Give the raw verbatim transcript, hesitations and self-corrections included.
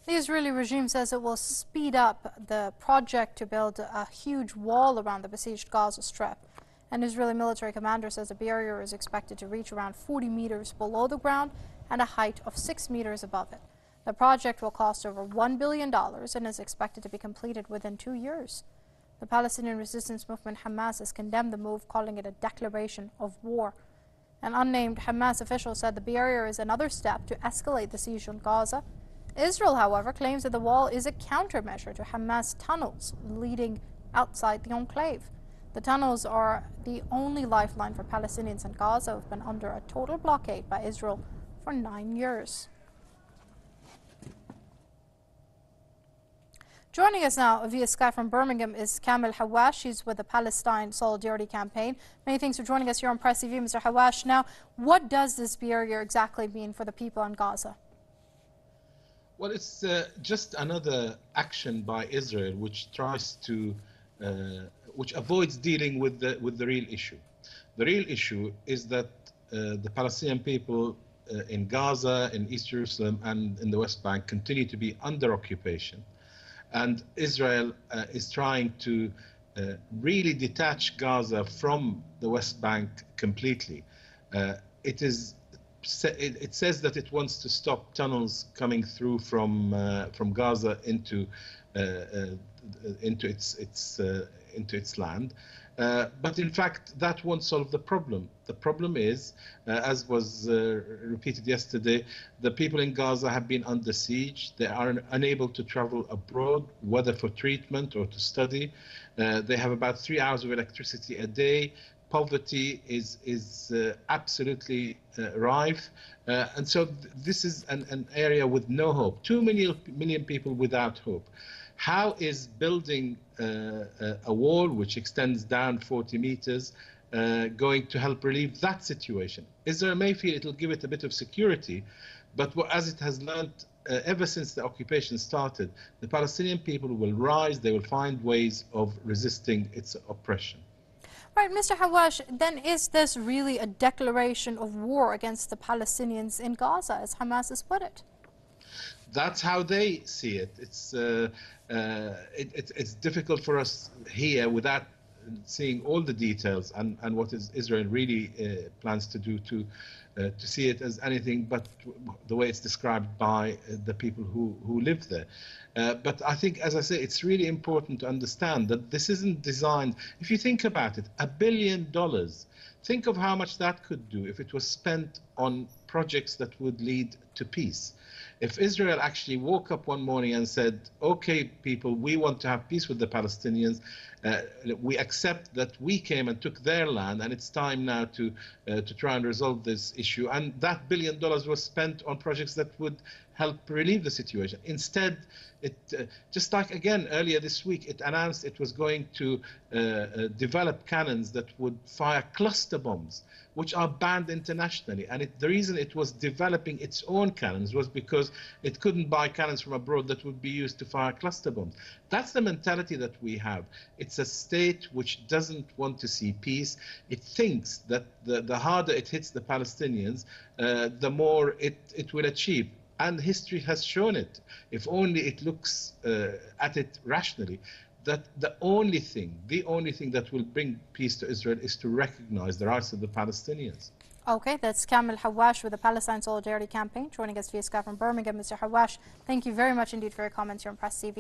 The Israeli regime says it will speed up the project to build a huge wall around the besieged Gaza Strip. An Israeli military commander says the barrier is expected to reach around forty meters below the ground and a height of six meters above it. The project will cost over one billion dollars and is expected to be completed within two years. The Palestinian resistance movement Hamas has condemned the move, calling it a declaration of war. An unnamed Hamas official said the barrier is another step to escalate the siege on Gaza. Israel, however, claims that the wall is a countermeasure to Hamas tunnels leading outside the enclave. The tunnels are the only lifeline for Palestinians in Gaza who have been under a total blockade by Israel for nine years. Joining us now via Skype from Birmingham is Kamel Hawash. She's with the Palestine Solidarity Campaign. Many thanks for joining us here on Press T V, Mister Hawash. Now, what does this barrier exactly mean for the people in Gaza? Well, it's uh, just another action by Israel which tries to, uh, which avoids dealing with the with the real issue. The real issue is that uh, the Palestinian people uh, in Gaza, in East Jerusalem, and in the West Bank continue to be under occupation, and Israel uh, is trying to uh, really detach Gaza from the West Bank completely. Uh, it is. It says that it wants to stop tunnels coming through from uh, from Gaza into uh, uh, into its its uh, into its land, uh, but in fact that won't solve the problem. The problem is, uh, as was uh, repeated yesterday, the people in Gaza have been under siege. They are unable to travel abroad, whether for treatment or to study. Uh, they have about three hours of electricity a day. Poverty is is uh, absolutely uh, rife, uh, and so th this is an, an area with no hope. Two million, million people without hope. How is building uh, a wall which extends down forty meters uh, going to help relieve that situation? Israel may feel it will give it a bit of security, but as it has learned uh, ever since the occupation started, the Palestinian people will rise. They will find ways of resisting its oppression. Right, Mister Hawash, then is this really a declaration of war against the Palestinians in Gaza, as Hamas has put it? That's how they see it. It's, uh, uh, it, it, it's difficult for us here without seeing all the details and, and what is Israel really uh, plans to do to, uh, to see it as anything but the way it's described by the people who, who live there. Uh, but I think, as I say, it's really important to understand that this isn't designed, if you think about it, a billion dollars. Think of how much that could do if it was spent on projects that would lead to peace. If Israel actually woke up one morning and said, okay, people, we want to have peace with the Palestinians, uh, we accept that we came and took their land, and it's time now to, uh, to try and resolve this issue. And that billion dollars was spent on projects that would help relieve the situation. Instead, it, uh, just like, again, earlier this week, it announced it was going to uh, uh, develop cannons that would fire cluster bombs, which are banned internationally. And it, the reason it was developing its own cannons was because it couldn't buy cannons from abroad that would be used to fire cluster bombs. That's the mentality that we have. It's a state which doesn't want to see peace. It thinks that the, the harder it hits the Palestinians, uh, the more it, it will achieve. And history has shown it, if only it looks uh, at it rationally, that the only thing, the only thing that will bring peace to Israel is to recognize the rights of the Palestinians. Okay, that's Kamel Hawash with the Palestine Solidarity Campaign, joining us via Skype from Birmingham. Mister Hawash, thank you very much indeed for your comments here on Press T V.